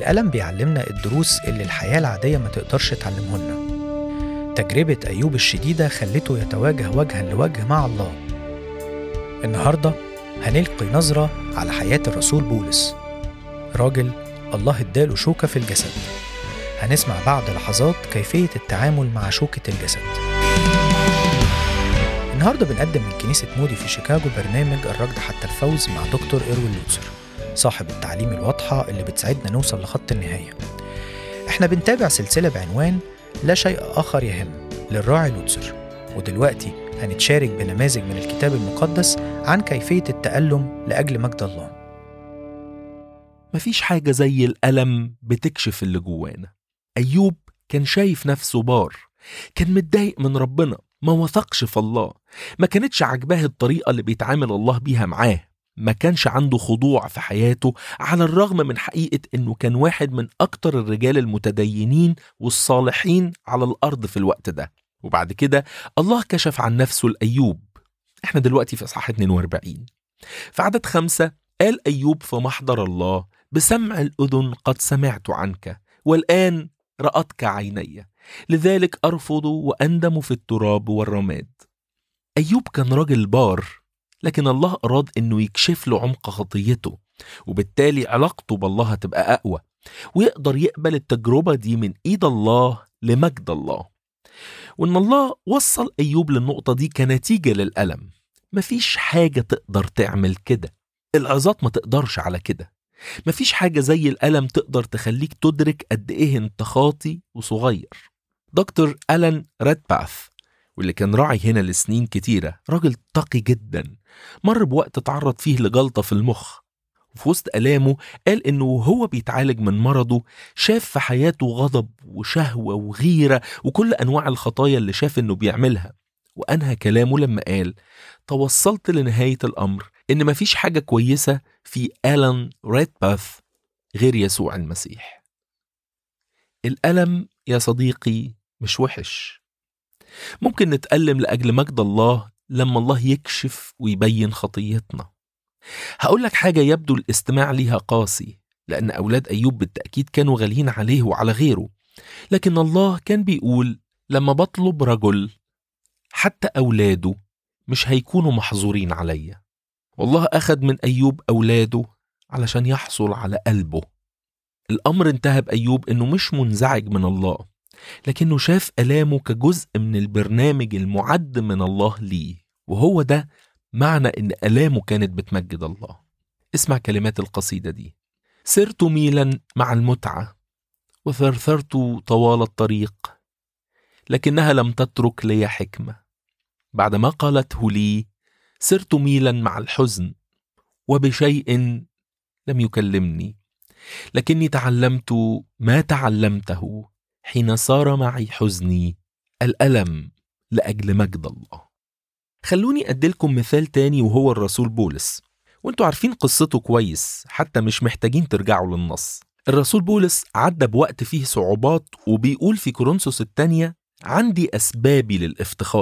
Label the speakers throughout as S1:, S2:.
S1: الألم بيعلمنا الدروس اللي الحياة العادية ما تقدرش تعلمهن. تجربة أيوب الشديدة خلته يتواجه وجها لوجه مع الله. النهاردة هنلقي نظرة على حياة الرسول بولس، راجل الله اداله شوكة في الجسد. هنسمع بعد لحظات كيفية التعامل مع شوكة الجسد. النهاردة بنقدم من كنيسة مودي في شيكاغو برنامج الركض حتى الفوز مع دكتور إيروين لوتسر، صاحب التعليم الواضحة اللي بتساعدنا نوصل لخط النهاية. احنا بنتابع سلسلة بعنوان لا شيء آخر يهم للراعي لوتسر، ودلوقتي هنتشارك بنماذج من الكتاب المقدس عن كيفية التألم لأجل مجد الله.
S2: مفيش حاجة زي الألم بتكشف اللي جوانا. أيوب كان شايف نفسه بار، كان متضايق من ربنا، ما وثقش في الله، ما كانتش عجباه الطريقة اللي بيتعامل الله بيها معاه، ما كانش عنده خضوع في حياته، على الرغم من حقيقة إنه كان واحد من أكتر الرجال المتدينين والصالحين على الأرض في الوقت ده. وبعد كده الله كشف عن نفسه لأيوب. احنا دلوقتي في إصحاح 42. في عدد 5 قال أيوب في محضر الله: بسمع الأذن قد سمعت عنك، والآن رأتك عيني، لذلك أرفض وأندم في التراب والرماد. أيوب كان راجل بار، لكن الله أراد أنه يكشف له عمق خطيته، وبالتالي علاقته بالله هتبقى أقوى، ويقدر يقبل التجربة دي من إيد الله لمجد الله. وإن الله وصل أيوب للنقطة دي كنتيجة للألم. مفيش حاجة تقدر تعمل كده، العظات ما تقدرش على كده. مفيش حاجة زي الألم تقدر تخليك تدرك قد إيه انت خاطي وصغير. دكتور ألان ريدباث، واللي كان راعي هنا لسنين كتيرة، راجل تقي جدا، مر بوقت تعرض فيه لجلطة في المخ. وفي وسط ألامه قال إنه وهو بيتعالج من مرضه شاف في حياته غضب وشهوة وغيرة وكل أنواع الخطايا اللي شاف إنه بيعملها. وأنهى كلامه لما قال: توصلت لنهاية الأمر إن مفيش حاجة كويسة في ألان ريدباث غير يسوع المسيح. الألم يا صديقي مش وحش. ممكن نتألم لأجل مجد الله لما الله يكشف ويبين خطيتنا. هقول لك حاجة يبدو الاستماع ليها قاسي، لأن أولاد أيوب بالتأكيد كانوا غاليين عليه وعلى غيره، لكن الله كان بيقول: لما بطلب رجل حتى أولاده مش هيكونوا محظورين عليا. والله أخذ من أيوب أولاده علشان يحصل على قلبه. الأمر انتهى بأيوب إنه مش منزعج من الله، لكنه شاف ألامه كجزء من البرنامج المعد من الله ليه، وهو ده معنى إن ألامه كانت بتمجد الله. اسمع كلمات القصيدة دي: سرت ميلا مع المتعة وثرثرت طوال الطريق، لكنها لم تترك لي حكمة. بعدما قالته لي سرت ميلا مع الحزن، وبشيء لم يكلمني، لكني تعلمت ما تعلمته حين صار معي حزني، الألم لأجل مجد الله. خلوني أديلكم مثال تاني، وهو الرسول بولس، وانتوا عارفين قصته كويس، حتى مش محتاجين ترجعوا للنص. الرسول بولس عدى بوقت فيه صعوبات، وبيقول في كورنثوس الثانية: عندي أسبابي للافتخار.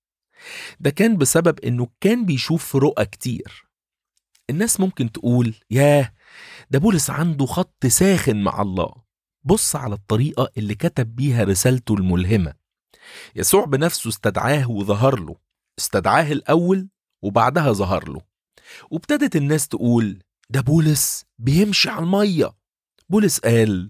S2: ده كان بسبب إنه كان بيشوف رؤى كتير. الناس ممكن تقول: ياه، ده بولس عنده خط ساخن مع الله. بص على الطريقة اللي كتب بيها رسالته الملهمة. يسوع بنفسه استدعاه وظهر له، استدعاه الأول وبعدها ظهر له. وابتدت الناس تقول: ده بولس بيمشي على المية. بولس قال: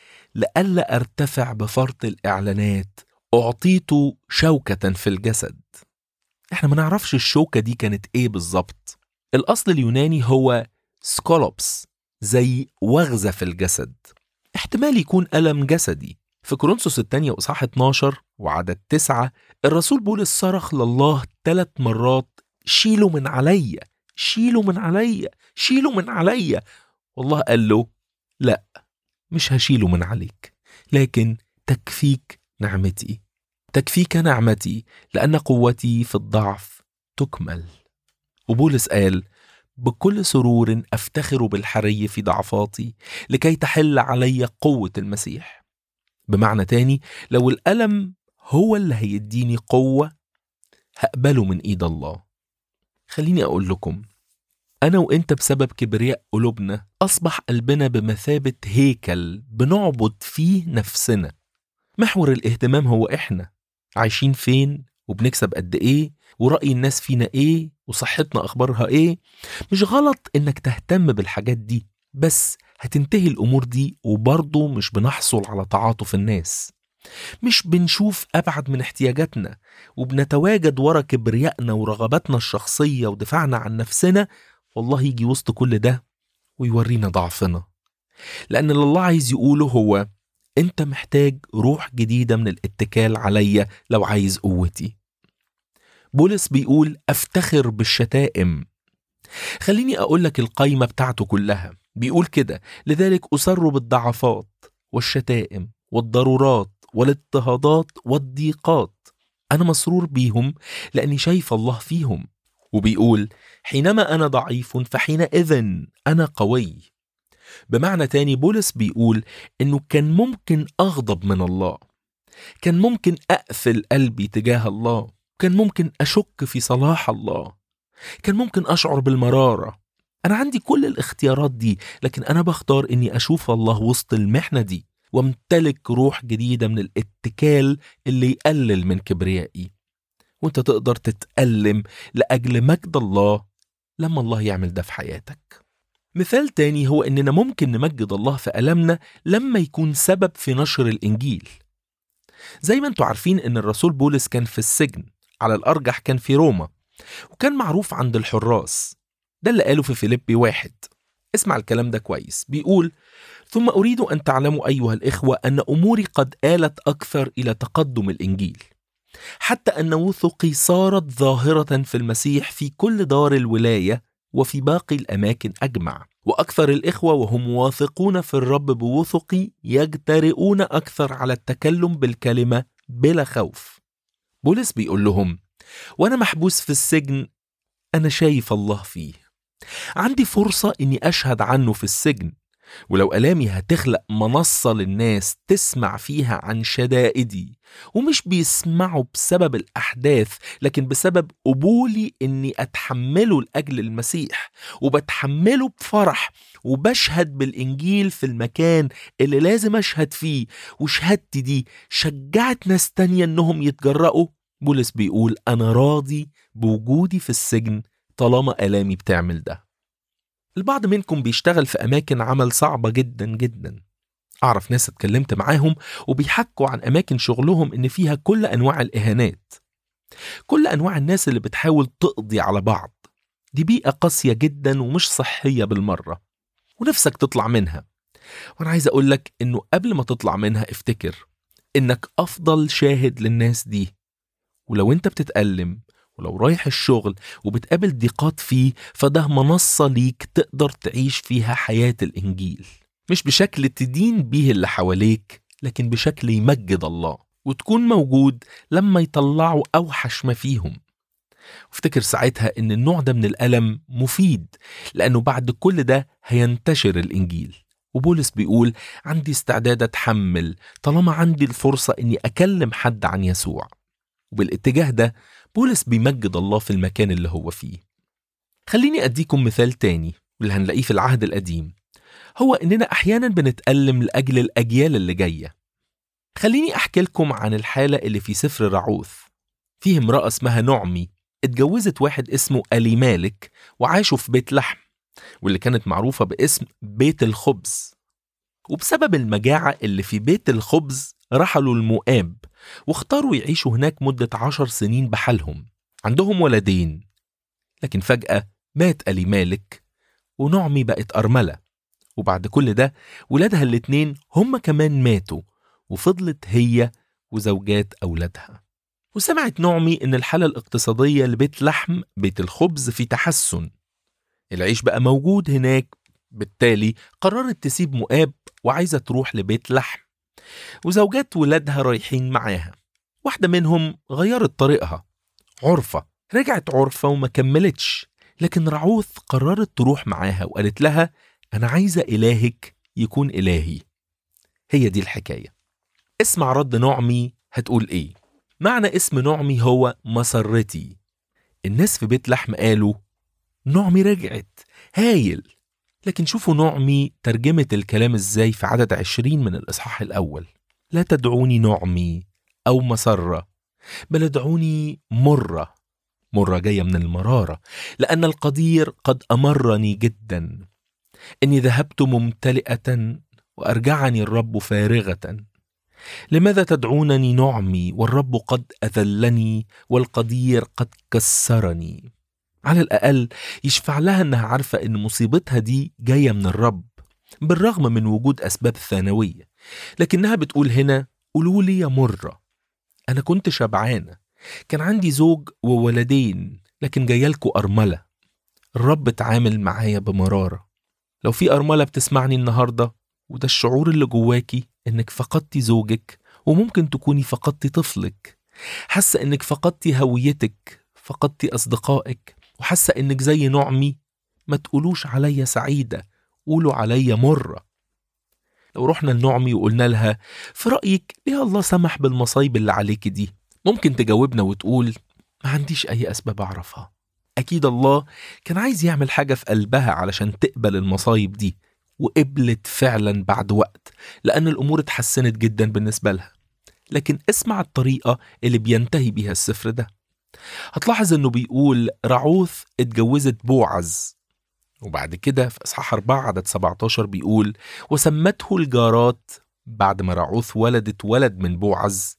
S2: لألا أرتفع بفرط الإعلانات أعطيت شوكة في الجسد. احنا ما نعرفش الشوكة دي كانت ايه بالظبط. الأصل اليوناني هو سكولوبس، زي وغزة في الجسد. احتمال يكون ألم جسدي. في كورنثوس الثانية وإصحاح 12 وعدد 9 الرسول بولس صرخ لله 3 مرات: شيلوا من عليا، شيلوا من عليا، شيلوا من عليا. والله قال له: لا، مش هشيله من عليك، لكن تكفيك نعمتي، تكفيك نعمتي، لأن قوتي في الضعف تكمل. وبولس قال: بكل سرور أفتخر بالحري في ضعفاتي لكي تحل علي قوة المسيح. بمعنى تاني، لو الألم هو اللي هيديني قوة هقبله من إيد الله. خليني أقول لكم، أنا وإنت بسبب كبرياء قلوبنا أصبح قلبنا بمثابة هيكل بنعبد فيه نفسنا. محور الاهتمام هو إحنا عايشين فين وبنكسب قد إيه ورأي الناس فينا إيه وصحتنا أخبارها إيه. مش غلط إنك تهتم بالحاجات دي، بس هتنتهي الأمور دي وبرضه مش بنحصل على تعاطف الناس، مش بنشوف أبعد من احتياجاتنا وبنتواجد ورا كبريائنا ورغباتنا الشخصية ودفاعنا عن نفسنا. والله يجي وسط كل ده ويورينا ضعفنا، لأن اللي الله عايز يقوله هو أنت محتاج روح جديدة من الاتكال عليا لو عايز قوتي. بولس بيقول أفتخر بالشتائم. خليني أقول لك القايمة بتاعته كلها. بيقول كده: لذلك أسر بالضعفات والشتائم والضرورات والاضطهادات والضيقات، أنا مسرور بيهم لأني شايف الله فيهم. وبيقول حينما أنا ضعيف فحينئذ أنا قوي. بمعنى تاني بولس بيقول إنه كان ممكن أغضب من الله، كان ممكن أقفل قلبي تجاه الله، كان ممكن أشك في صلاح الله، كان ممكن أشعر بالمرارة. أنا عندي كل الاختيارات دي، لكن أنا بختار إني أشوف الله وسط المحنة دي وامتلك روح جديدة من الاتكال اللي يقلل من كبريائي. وانت تقدر تتألم لأجل مجد الله لما الله يعمل ده في حياتك. مثال تاني هو إننا ممكن نمجد الله في ألمنا لما يكون سبب في نشر الإنجيل. زي ما انتوا عارفين إن الرسول بولس كان في السجن، على الأرجح كان في روما، وكان معروف عند الحراس. ده اللي قاله في فيليبي 1. اسمع الكلام ده كويس. بيقول: ثم أريد أن تعلموا أيها الإخوة أن أموري قد آلت أكثر إلى تقدم الإنجيل، حتى أن وثقي صارت ظاهرة في المسيح في كل دار الولاية وفي باقي الأماكن أجمع. وأكثر الإخوة وهم واثقون في الرب بوثقي يجترئون أكثر على التكلم بالكلمة بلا خوف. بولس بيقول لهم: وأنا محبوس في السجن أنا شايف الله فيه، عندي فرصة إني أشهد عنه في السجن، ولو ألامي هتخلق منصة للناس تسمع فيها عن شدائدي، ومش بيسمعوا بسبب الأحداث لكن بسبب قبولي إني أتحمله لأجل المسيح، وبتحمله بفرح وبشهد بالإنجيل في المكان اللي لازم أشهد فيه، وشهادتي دي شجعت ناس تانية إنهم يتجرأوا. بولس بيقول أنا راضي بوجودي في السجن طالما ألامي بتعمل ده. البعض منكم بيشتغل في أماكن عمل صعبة جدا جدا. أعرف ناس اتكلمت معاهم وبيحكوا عن أماكن شغلهم إن فيها كل أنواع الإهانات، كل أنواع الناس اللي بتحاول تقضي على بعض. دي بيئة قاسية جدا ومش صحية بالمرة، ونفسك تطلع منها. وأنا عايز أقولك إنه قبل ما تطلع منها افتكر إنك أفضل شاهد للناس دي. ولو أنت بتتألم ولو رايح الشغل وبتقابل ضيقات فيه، فده منصة ليك تقدر تعيش فيها حياة الإنجيل، مش بشكل تدين بيه اللي حواليك، لكن بشكل يمجد الله، وتكون موجود لما يطلعوا أوحش ما فيهم. وافتكر ساعتها إن النوع ده من الألم مفيد، لأنه بعد كل ده هينتشر الإنجيل. وبولس بيقول عندي استعداد أتحمل طالما عندي الفرصة إني أكلم حد عن يسوع. وبالاتجاه ده بولس بيمجد الله في المكان اللي هو فيه. خليني أديكم مثال تاني واللي هنلاقيه في العهد القديم، هو إننا أحيانا بنتألم لأجل الأجيال اللي جاية. خليني أحكي لكم عن الحالة اللي في سفر رعوث. فيه امرأة اسمها نعمي اتجوزت واحد اسمه أليمالك وعاشوا في بيت لحم، واللي كانت معروفة باسم بيت الخبز. وبسبب المجاعة اللي في بيت الخبز رحلوا المؤاب واختاروا يعيشوا هناك مدة 10 سنين بحالهم. عندهم ولدين، لكن فجأة مات أليمالك ونعمي بقت أرملة. وبعد كل ده ولادها الاتنين هم كمان ماتوا، وفضلت هي وزوجات أولادها. وسمعت نعمي إن الحالة الاقتصادية لبيت لحم بيت الخبز في تحسن، العيش بقى موجود هناك. بالتالي قررت تسيب مؤاب وعايزة تروح لبيت لحم، وزوجات ولادها رايحين معاها. واحدة منهم غيرت طريقها، عرفة رجعت عرفة وما كملتش، لكن رعوث قررت تروح معاها وقالت لها أنا عايزة إلهك يكون إلهي. هي دي الحكاية. اسمع رد نعمي هتقول إيه. معنى اسم نعمي هو مسرتي. الناس في بيت لحم قالوا نعمي رجعت، هايل. لكن شوفوا نعمي ترجمة الكلام ازاي في عدد 20 من الإصحاح الأول. لا تدعوني نعمي أو مسرة، بل ادعوني مرة. مرة جاية من المرارة، لأن القدير قد أمرني جدا. إني ذهبت ممتلئة وأرجعني الرب فارغة. لماذا تدعونني نعمي والرب قد أذلني والقدير قد كسرني؟ على الأقل يشفع لها أنها عارفة أن مصيبتها دي جاية من الرب بالرغم من وجود أسباب ثانوية. لكنها بتقول هنا: قولوا لي يا مرة، أنا كنت شبعانة، كان عندي زوج وولدين، لكن جايلكوا أرملة. الرب اتعامل معايا بمرارة. لو في أرملة بتسمعني النهاردة وده الشعور اللي جواكي إنك فقدتي زوجك، وممكن تكوني فقدتي طفلك، حاسة إنك فقدتي هويتك، فقدتي أصدقائك، وحاسة إنك زي نعمي، ما تقولوش عليا سعيدة، قولوا عليا مرة. لو رحنا لنعمي وقلنا لها: في رأيك ليه الله سمح بالمصايب اللي عليك دي؟ ممكن تجاوبنا وتقول: ما عنديش أي أسباب أعرفها. أكيد الله كان عايز يعمل حاجة في قلبها علشان تقبل المصايب دي، وقبلت فعلا بعد وقت، لأن الأمور اتحسنت جدا بالنسبة لها. لكن اسمع الطريقة اللي بينتهي بيها السفر ده. هتلاحظ انه بيقول رعوث اتجوزت بوعز، وبعد كده في اصحاح 4 عدد 17 بيقول: وسمته الجارات بعد ما رعوث ولدت ولد من بوعز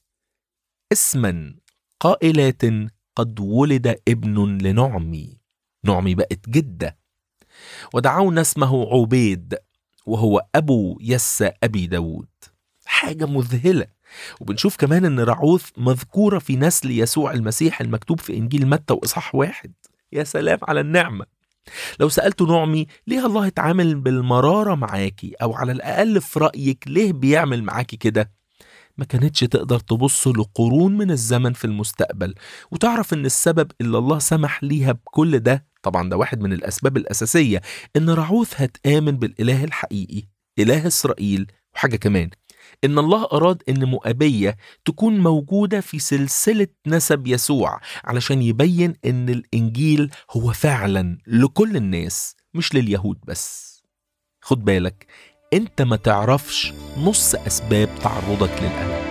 S2: اسما قائلات قد ولد ابن لنعمي. نعمي بقت جدة. ودعونا اسمه عبيد وهو أبو يسى أبي داود. حاجة مذهلة. وبنشوف كمان ان رعوث مذكورة في نسل يسوع المسيح المكتوب في إنجيل متى وإصحاح 1. يا سلام على النعمة. لو سألتوا نعمي ليه الله اتعامل بالمرارة معاكي، أو على الأقل في رأيك ليه بيعمل معاكي كده، ما كانتش تقدر تبص لقرون من الزمن في المستقبل وتعرف ان السبب اللي الله سمح ليها بكل ده، طبعا ده واحد من الأسباب الأساسية، ان رعوث هتآمن بالإله الحقيقي إله إسرائيل. وحاجة كمان، إن الله أراد إن مؤابية تكون موجودة في سلسلة نسب يسوع علشان يبين إن الإنجيل هو فعلا لكل الناس مش لليهود بس. خد بالك، أنت ما تعرفش نص أسباب تعرضك للألم.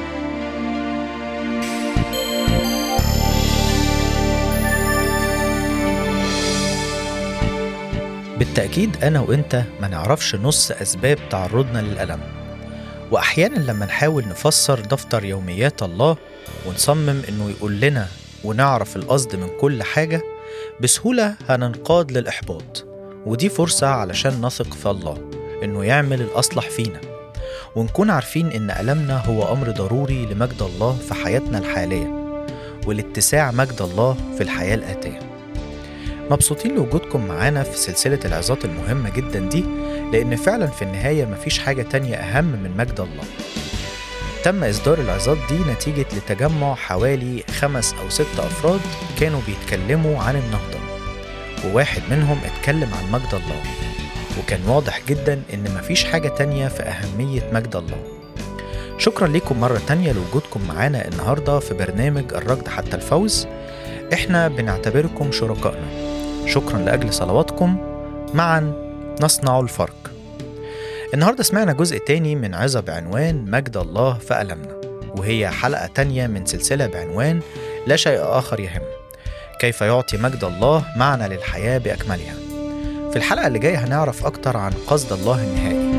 S1: بالتأكيد أنا وإنت ما نعرفش نص أسباب تعرضنا للألم، وأحيانا لما نحاول نفسر دفتر يوميات الله ونصمم إنه يقول لنا ونعرف القصد من كل حاجة، بسهولة هننقاد للإحباط. ودي فرصة علشان نثق في الله إنه يعمل الأصلح فينا، ونكون عارفين إن ألمنا هو أمر ضروري لمجد الله في حياتنا الحالية ولاتساع مجد الله في الحياة الآتية. مبسوطين لوجودكم معانا في سلسلة العظات المهمة جدا دي، لأن فعلا في النهاية مفيش حاجة تانية أهم من مجد الله. تم إصدار العظات دي نتيجة لتجمع حوالي 5 أو 6 أفراد كانوا بيتكلموا عن النهضة، وواحد منهم اتكلم عن مجد الله، وكان واضح جدا إن مفيش حاجة تانية في أهمية مجد الله. شكرا لكم مرة تانية لوجودكم معانا النهاردة في برنامج الركض حتى الفوز. إحنا بنعتبركم شركائنا. شكرا لأجل صلواتكم. معا نصنع الفرق. النهاردة سمعنا جزء تاني من عظة بعنوان مجد الله في ألمنا، وهي حلقة تانية من سلسلة بعنوان لا شيء آخر يهم، كيف يعطي مجد الله معنى للحياة بأكملها. في الحلقة اللي جاية هنعرف أكتر عن قصد الله النهائي.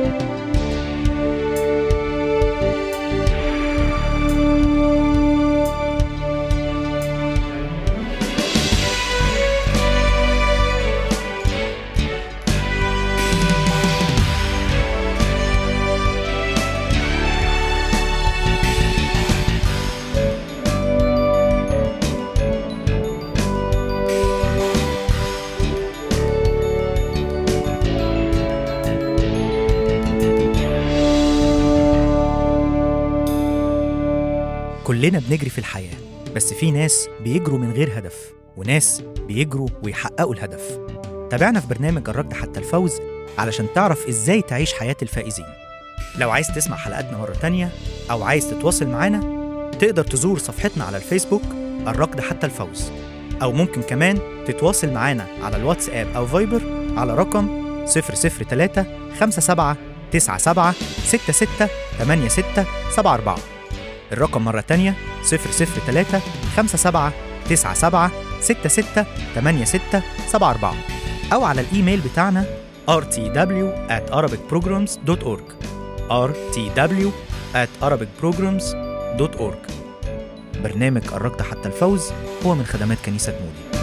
S1: كلنا بنجري في الحياة، بس في ناس بيجروا من غير هدف، وناس بيجروا ويحققوا الهدف. تابعنا في برنامج الركض حتى الفوز علشان تعرف إزاي تعيش حياة الفائزين. لو عايز تسمع حلقاتنا مرة تانية أو عايز تتواصل معانا، تقدر تزور صفحتنا على الفيسبوك الركض حتى الفوز، أو ممكن كمان تتواصل معانا على الواتساب أو فايبر على رقم 003 57 97 66 86 74. الرقم مرة تانية 003 57 97 66 86 74، أو على الإيميل بتاعنا rtw@arabicprograms.org rtw@arabicprograms.org. برنامج قربت حتى الفوز هو من خدمات كنيسة مودي.